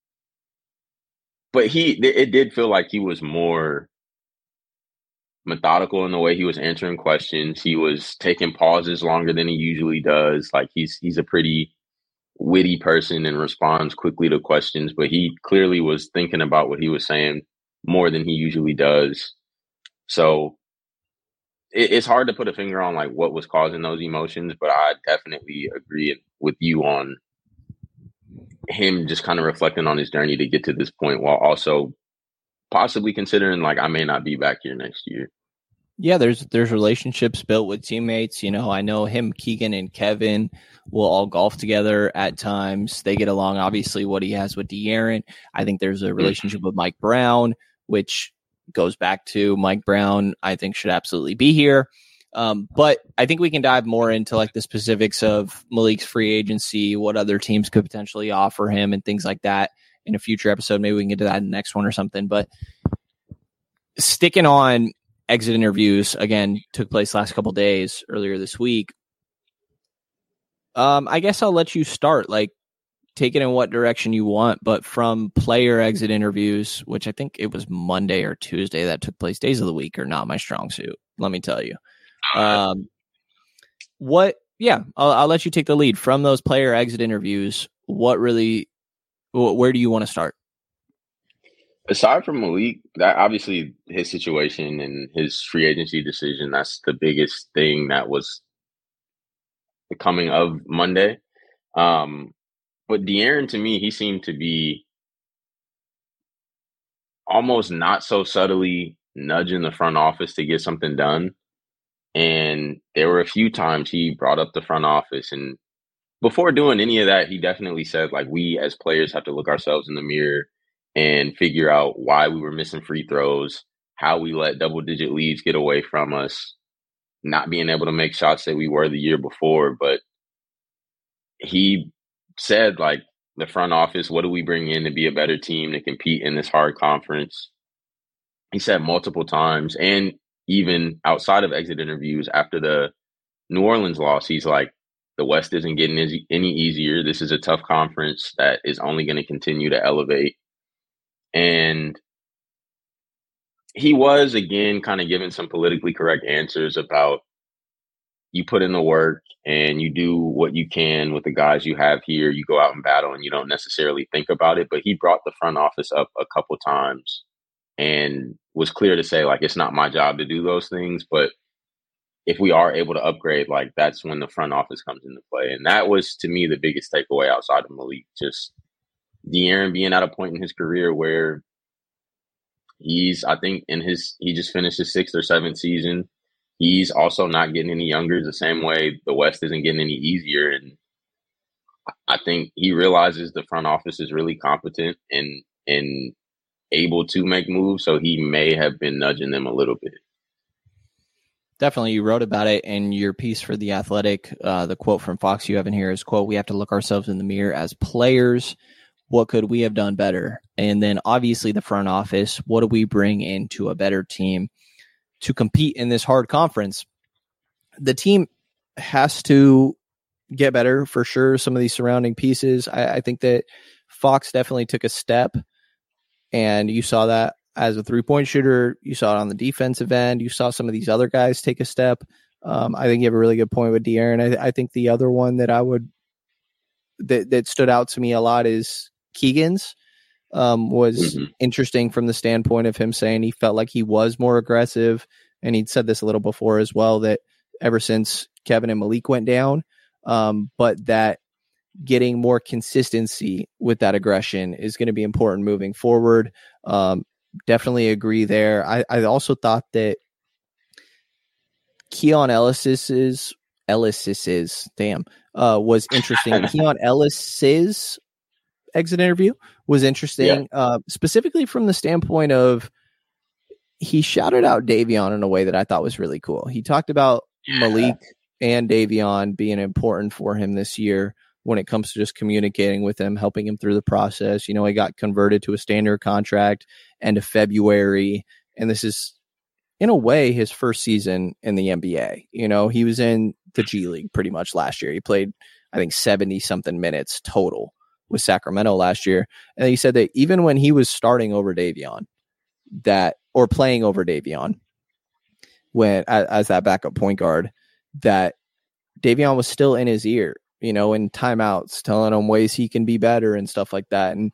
but he, it did feel like he was more methodical in the way he was answering questions. He was taking pauses longer than he usually does. Like he's he's a pretty witty person and responds quickly to questions, but he clearly was thinking about what he was saying more than he usually does. So it, it's hard to put a finger on like what was causing those emotions, but I definitely agree with you on him just kind of reflecting on his journey to get to this point while also possibly considering like I may not be back here next year. Yeah, there's there's relationships built with teammates. You know, I know him, Keegan, and Kevin will all golf together at times. They get along, obviously, what he has with De'Aaron. I think there's a relationship with Mike Brown, which goes back to Mike Brown, I think, should absolutely be here. Um, but I think we can dive more into like the specifics of Malik's free agency, what other teams could potentially offer him and things like that in a future episode. Maybe we can get to that in the next one or something. But sticking on exit interviews, again, took place last couple days earlier this week. Um, I guess I'll let you start, like take it in what direction you want, but from player exit interviews, which I think it was Monday or Tuesday that took place. Days of the week are not my strong suit, let me tell you. Um, what, yeah, I'll, I'll let you take the lead from those player exit interviews. What really, where do you want to start? Aside from Malik, that obviously his situation and his free agency decision, that's the biggest thing that was the coming of Monday. Um, but De'Aaron, to me, he seemed to be almost not so subtly nudging the front office to get something done. And there were a few times he brought up the front office. And before doing any of that, he definitely said, like, we as players have to look ourselves in the mirror and figure out why we were missing free throws, how we let double-digit leads get away from us, not being able to make shots that we were the year before. But he said, like, the front office, what do we bring in to be a better team to compete in this hard conference? He said multiple times, and even outside of exit interviews after the New Orleans loss, he's like, the West isn't getting any easier. This is a tough conference that is only going to continue to elevate. And he was, again, kind of giving some politically correct answers about you put in the work and you do what you can with the guys you have here. You go out and battle and you don't necessarily think about it. But he brought the front office up a couple times and was clear to say, like, it's not my job to do those things. But if we are able to upgrade, like, that's when the front office comes into play. And that was, to me, the biggest takeaway outside of Malik. Just De'Aaron being at a point in his career where he's, I think, in his, he just finished his sixth or seventh season. He's also not getting any younger the same way the West isn't getting any easier. And I think he realizes the front office is really competent and, and able to make moves. So he may have been nudging them a little bit. Definitely. You wrote about it in your piece for The Athletic. Uh, the quote from Fox you have in here is, quote, "We have to look ourselves in the mirror as players. What could we have done better?" And then obviously the front office, what do we bring into a better team to compete in this hard conference? The team has to get better for sure. Some of these surrounding pieces, I, I think that Fox definitely took a step, and you saw that as a three-point shooter. You saw it on the defensive end. You saw some of these other guys take a step. Um, I think you have a really good point with De'Aaron. I, I think the other one that I would that that stood out to me a lot is Keegan's. Um, was mm-hmm. interesting from the standpoint of him saying he felt like he was more aggressive. And he'd said this a little before as well, that ever since Kevin and Malik went down, um, but that getting more consistency with that aggression is going to be important moving forward. Um, definitely agree there. I, I also thought that Keon Ellis's Ellis's damn uh, was interesting. Keon Ellis's exit interview was interesting, yeah. uh, specifically from the standpoint of he shouted out Davion in a way that I thought was really cool. He talked about yeah. Malik and Davion being important for him this year when it comes to just communicating with him, helping him through the process. You know, he got converted to a standard contract end of February, and this is, in a way, his first season in the N B A. You know, he was in the G League pretty much last year. He played, I think, seventy-something minutes total with Sacramento last year. And he said that even when he was starting over Davion, that or playing over Davion, when as, as that backup point guard, that Davion was still in his ear, you know, in timeouts, telling him ways he can be better and stuff like that. And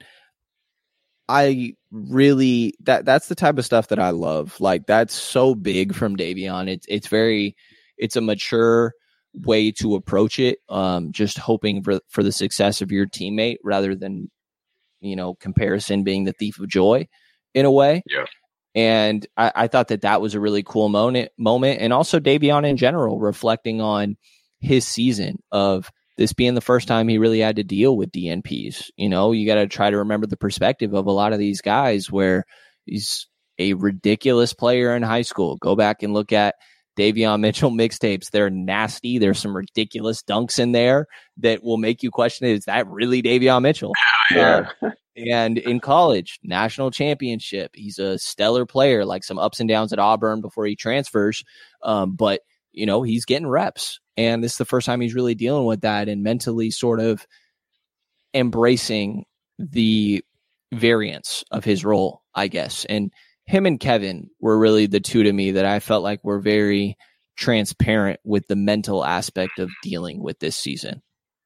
I really, that that's the type of stuff that I love. Like, that's so big from Davion. It's, it's very, it's a mature way to approach it. Um, just hoping for, for the success of your teammate rather than, you know, comparison being the thief of joy in a way. Yeah. And I, I thought that that was a really cool moment, moment. And also Davion in general, reflecting on his season of this being the first time he really had to deal with D N Ps. You know, you got to try to remember the perspective of a lot of these guys where he's a ridiculous player in high school. Go back and look at Davion Mitchell mixtapes. They're nasty. There's some ridiculous dunks in there that will make you question, is that really Davion Mitchell? Yeah. Uh, and in college, national championship, he's a stellar player, like some ups and downs at Auburn before he transfers. Um, but, you know, he's getting reps. And this is the first time he's really dealing with that and mentally sort of embracing the variance of his role, I guess. And him and Kevin were really the two to me that I felt like were very transparent with the mental aspect of dealing with this season.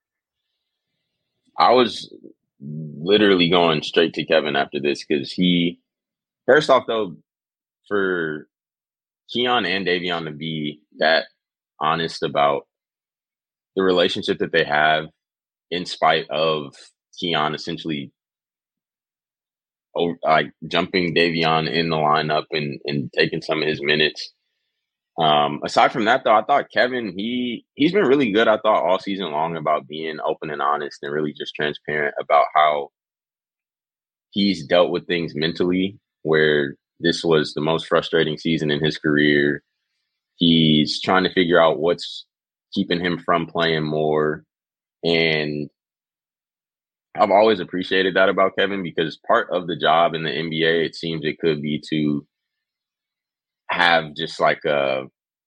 I was literally going straight to Kevin after this because he, first off though, for Keon and Davion to be that honest about the relationship that they have in spite of Keon essentially like jumping Davion in the lineup and, and taking some of his minutes. Um, aside from that, though, I thought Kevin, he, he's been really good, I thought, all season long about being open and honest and really just transparent about how he's dealt with things mentally, where this was the most frustrating season in his career. He's trying to figure out what's keeping him from playing more. And I've always appreciated that about Kevin because part of the job in the N B A, it seems it could be to have just like a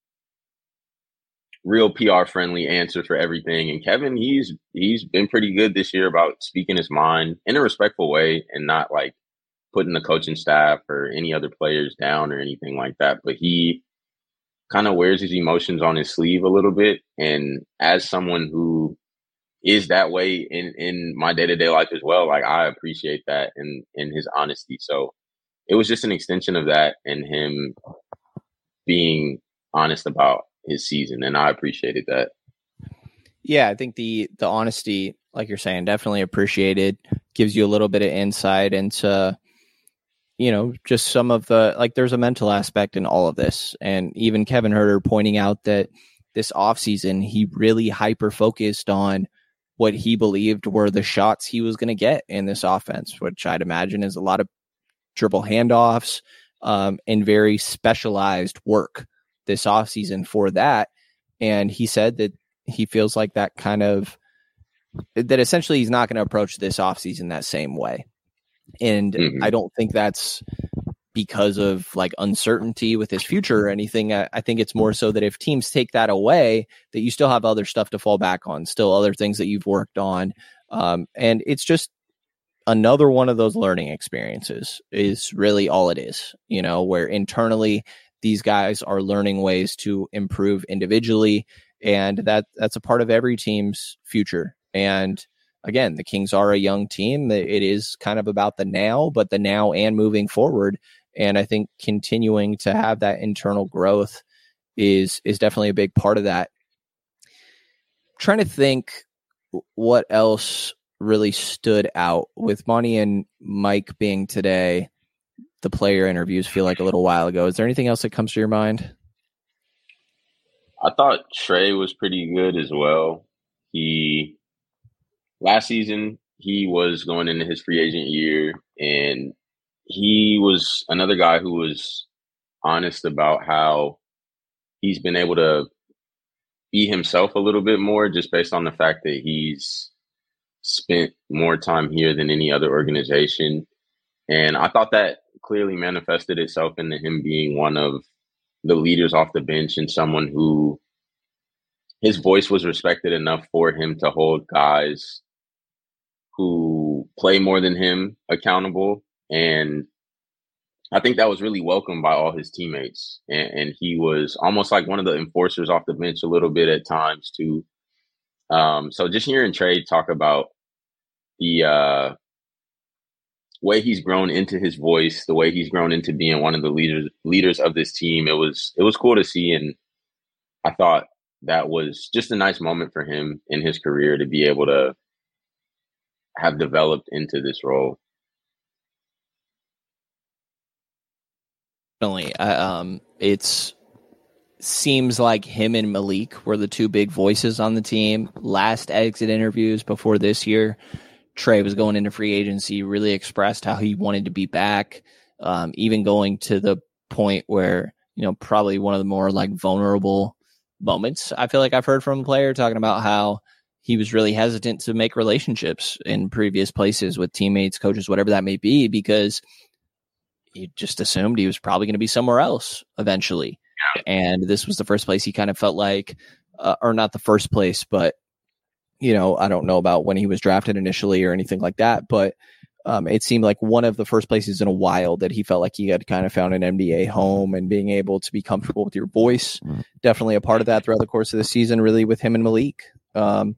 real P R friendly answer for everything. And Kevin, he's he's been pretty good this year about speaking his mind in a respectful way and not like putting the coaching staff or any other players down or anything like that. But he kind of wears his emotions on his sleeve a little bit. And as someone who is that way in, in my day-to-day life as well, like I appreciate that and in his honesty. So it was just an extension of that and him being honest about his season. And I appreciated that. Yeah, I think the the honesty, like you're saying, definitely appreciated. Gives you a little bit of insight into, you know, just some of the, like there's a mental aspect in all of this. And even Kevin Huerter pointing out that this offseason, he really hyper-focused on what he believed were the shots he was going to get in this offense, which I'd imagine is a lot of dribble handoffs um, and very specialized work this offseason for that. And he said that he feels like that kind of, that essentially he's not going to approach this offseason that same way. And mm-hmm. I don't think that's because of like uncertainty with his future or anything. I, I think it's more so that if teams take that away, that you still have other stuff to fall back on, still other things that you've worked on. Um, and it's just another one of those learning experiences is really all it is, you know, where internally these guys are learning ways to improve individually. And that that's a part of every team's future. And again, the Kings are a young team. It is kind of about the now, but the now and moving forward. And I think continuing to have that internal growth is is definitely a big part of that. I'm trying to think what else really stood out with Monty and Mike being today. The player interviews feel like a little while ago. Is there anything else that comes to your mind? I thought Trey was pretty good as well. He last season he was going into his free agent year, and he was another guy who was honest about how he's been able to be himself a little bit more, just based on the fact that he's spent more time here than any other organization. And I thought that clearly manifested itself into him being one of the leaders off the bench and someone who his voice was respected enough for him to hold guys who play more than him accountable. And I think that was really welcomed by all his teammates. And, and he was almost like one of the enforcers off the bench a little bit at times too. Um, so just hearing Trey talk about the uh, way he's grown into his voice, the way he's grown into being one of the leaders leaders of this team, it was it was cool to see. And I thought that was just a nice moment for him in his career to be able to have developed into this role. Definitely. I, um, it's seems like him and Malik were the two big voices on the team. Last exit interviews before this year, Trey was going into free agency, really expressed how he wanted to be back, um, even going to the point where, you know, probably one of the more like vulnerable moments I feel like I've heard from a player, talking about how he was really hesitant to make relationships in previous places with teammates, coaches, whatever that may be, because he just assumed he was probably going to be somewhere else eventually. And this was the first place he kind of felt like, uh, or not the first place, but, you know, I don't know about when he was drafted initially or anything like that, but um, it seemed like one of the first places in a while that he felt like he had kind of found an N B A home, and being able to be comfortable with your voice. Definitely a part of that throughout the course of the season, really, with him and Malik. Um,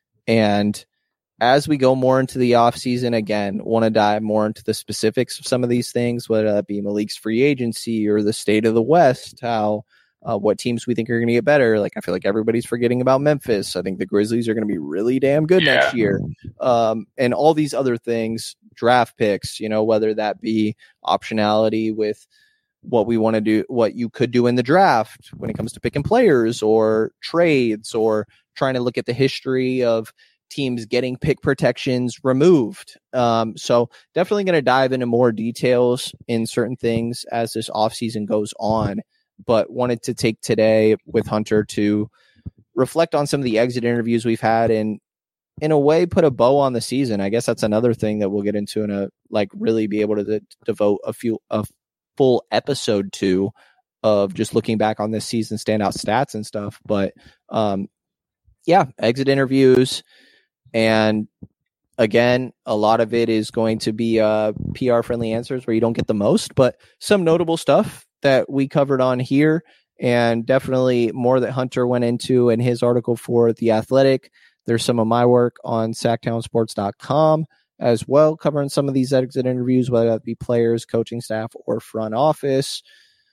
and as we go more into the offseason, again, want to dive more into the specifics of some of these things, whether that be Malik's free agency or the state of the West, how uh, what teams we think are going to get better. Like, I feel like everybody's forgetting about Memphis. I think the Grizzlies are going to be really damn good Yeah. next year. Um, and all these other things, draft picks, you know, whether that be optionality with what we want to do, what you could do in the draft when it comes to picking players, or trades, or trying to look at the history of teams getting pick protections removed. Um, so definitely going to dive into more details in certain things as this offseason goes on, but wanted to take today with Hunter to reflect on some of the exit interviews we've had, and in a way put a bow on the season. I guess that's another thing that we'll get into in a, like, really be able to, to devote a few, a full episode to, of just looking back on this season, standout stats and stuff. But um, yeah, exit interviews. And again, a lot of it is going to be uh, P R friendly answers where you don't get the most, but some notable stuff that we covered on here, and definitely more that Hunter went into in his article for The Athletic. There's some of my work on sacktown sports dot com as well, covering some of these exit interviews, whether that be players, coaching staff, or front office.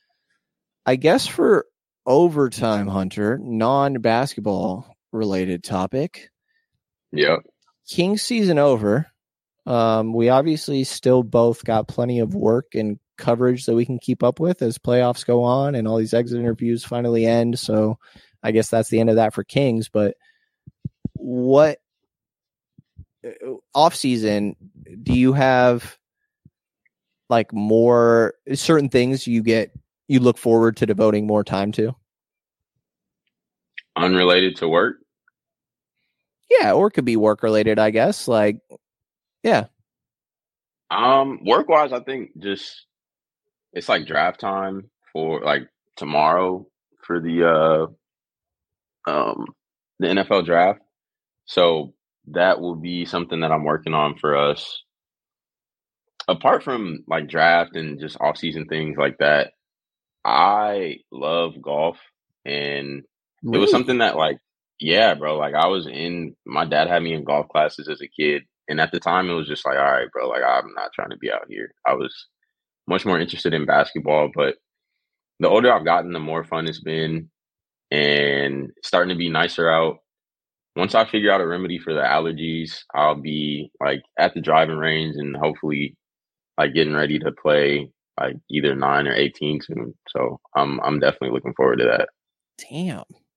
I guess for overtime, Hunter, non-basketball related topic. Yep. Kings season over. Um, we obviously still both got plenty of work and coverage that we can keep up with as playoffs go on and all these exit interviews finally end. So I guess that's the end of that for Kings. But what off season do you have, like, more certain things you get, you look forward to devoting more time to? Unrelated to work? Yeah, or it could be work related, I guess. Like, yeah. Um, work wise, I think just it's like draft time for like tomorrow for the uh um the N F L draft. So that will be something that I'm working on for us. Apart from like draft and just off season things like that, I love golf, and Really? it was something that, like, yeah, bro, like I was in, my dad had me in golf classes as a kid. And at the time it was just like, all right, bro, like I'm not trying to be out here. I was much more interested in basketball, but the older I've gotten, the more fun it's been, and it's starting to be nicer out. Once I figure out a remedy for the allergies, I'll be like at the driving range and hopefully like getting ready to play like either nine or eighteen soon. So I'm I'm definitely looking forward to that. Damn.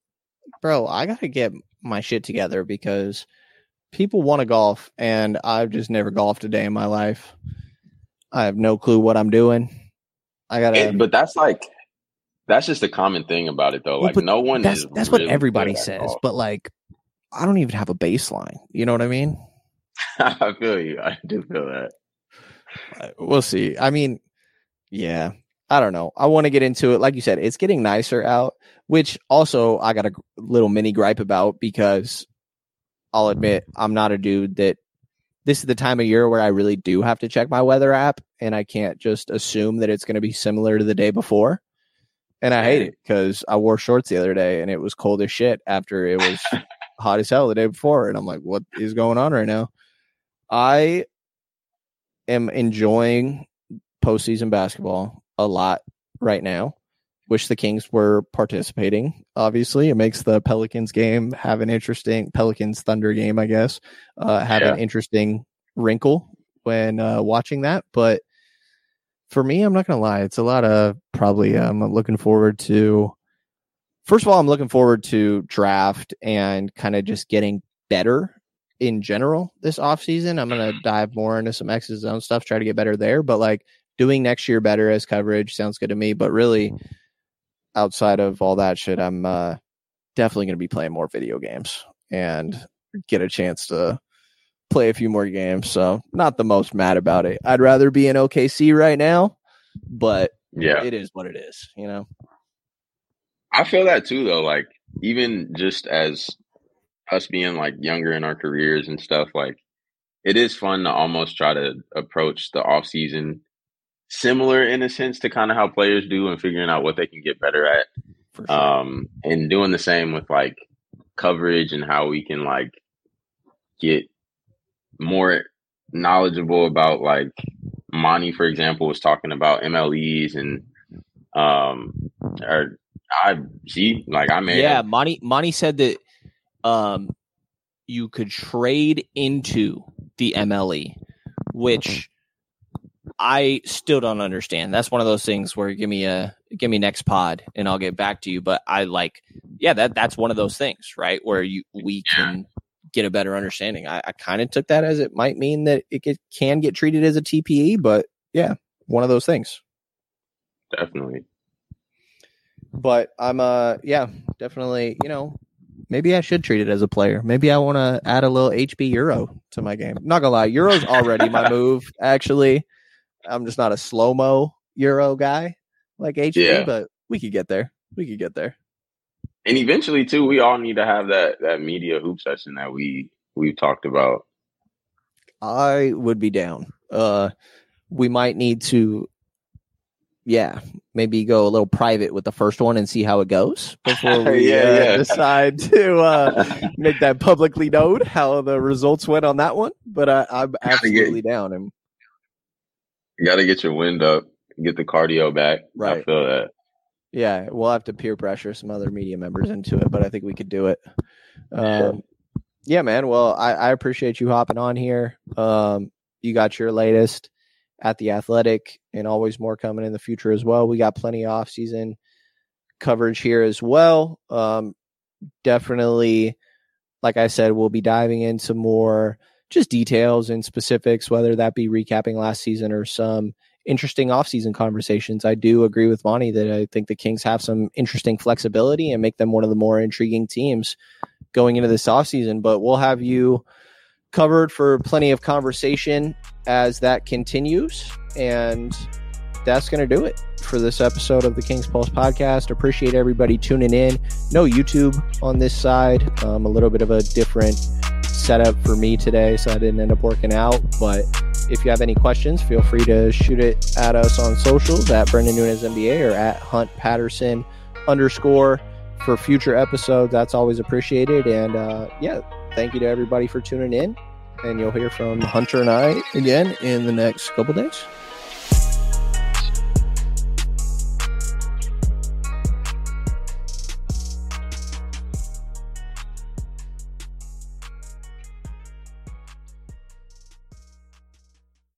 bro, I got to get my shit together because people want to golf, and I've just never golfed a day in my life. I have no clue what I'm doing. I got to. But that's like, that's just a common thing about it, though. Like, well, no one that's, is. That's really what everybody good at says, golf. but like, I don't even have a baseline. You know what I mean? I feel you. I do feel that. We'll see. I mean, yeah, I don't know. I want to get into it. Like you said, it's getting nicer out, which also I got a little mini gripe about because I'll admit I'm not a dude that this is the time of year where I really do have to check my weather app, and I can't just assume that it's going to be similar to the day before. And I hate it because I wore shorts the other day and it was cold as shit after it was hot as hell the day before. And I'm like, what is going on right now? I am enjoying postseason basketball a lot right now. Wish the Kings were participating. Obviously, it makes the Pelicans game have an interesting Pelicans Thunder game, I guess, uh, have yeah. an interesting wrinkle when uh, watching that. But for me, I'm not going to lie. It's a lot of probably I'm um, looking forward to. First of all, I'm looking forward to draft and kind of just getting better in general this offseason. I'm going to dive more into some X's zone stuff, try to get better there. But like doing next year better as coverage sounds good to me. But really, outside of all that shit, I'm uh, definitely going to be playing more video games and get a chance to play a few more games. So not the most mad about it. I'd rather be in O K C right now, but yeah, it is what it is, you know? I feel that too, though. Like, even just as us being like younger in our careers and stuff, like it is fun to almost try to approach the off season similar in a sense to kind of how players do and figuring out what they can get better at. For sure. Um, and doing the same with like coverage and how we can like get more knowledgeable about, like Monty, for example, was talking about M L Es and um or I see like I may yeah have, Monty Monty said that um you could trade into the M L E, which I still don't understand. That's one of those things where give me a give me next pod and I'll get back to you. But I like yeah that that's one of those things, right, where you we can get a better understanding. I, I kind of took that as it might mean that it get, can get treated as a T P E, but yeah, one of those things. Definitely. But I'm, uh, yeah, definitely, you know, maybe I should treat it as a player. Maybe I want to add a little H B Euro to my game. Not gonna lie, Euro's already my move, actually. I'm just not a slow-mo Euro guy like H B, yeah. But we could get there. We could get there. And eventually, too, we all need to have that that media hoop session that we we've talked about. I would be down. Uh, we might need to, yeah, maybe go a little private with the first one and see how it goes before we yeah, uh, yeah. decide to uh, make that publicly known how the results went on that one. But I, I'm absolutely get, down. And you got to get your wind up, get the cardio back. Right. I feel that. Yeah, we'll have to peer pressure some other media members into it, but I think we could do it. Um, sure. Yeah, man. Well, I, I appreciate you hopping on here. Um, you got your latest at The Athletic and always more coming in the future as well. We got plenty of off-season coverage here as well. Um, definitely, like I said, we'll be diving into more just details and specifics, whether that be recapping last season or some interesting offseason conversations. I do agree with Monty that I think the Kings have some interesting flexibility and make them one of the more intriguing teams going into this offseason. But we'll have you covered for plenty of conversation as that continues. And that's going to do it for this episode of the Kings Pulse podcast. Appreciate everybody tuning in. No YouTube on this side. Um, a little bit of a different setup for me today, so I didn't end up working out. But if you have any questions, feel free to shoot it at us on socials at Brendan Nunes N B A or at Hunt Patterson underscore for future episodes. That's always appreciated. And uh, yeah, thank you to everybody for tuning in. And you'll hear from Hunter and I again in the next couple days.